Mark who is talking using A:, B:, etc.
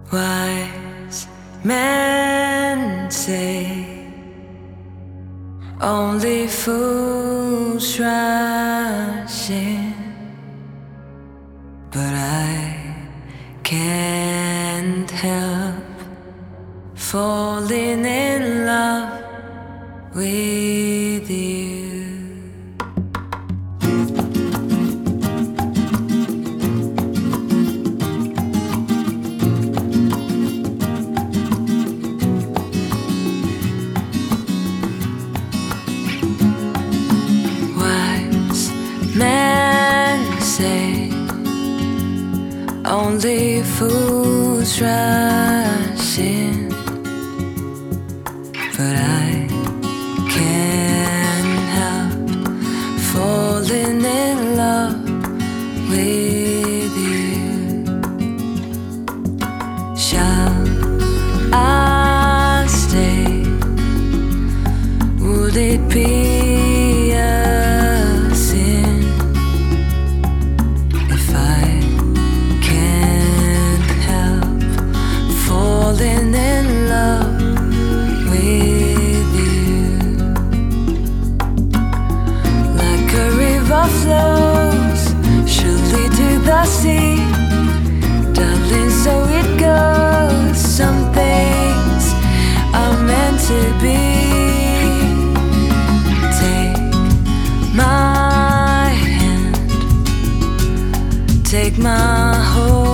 A: Wise men say only fools rush in, but I can't help falling in love with you. Men say only fools rush in, but I can't help falling in love with you. Shall I stay? Would it be a sin if I can't help falling in love with you? Like a river flows surely to the sea, darling, so it goes. Some things are meant to be. Take my hand, take my whole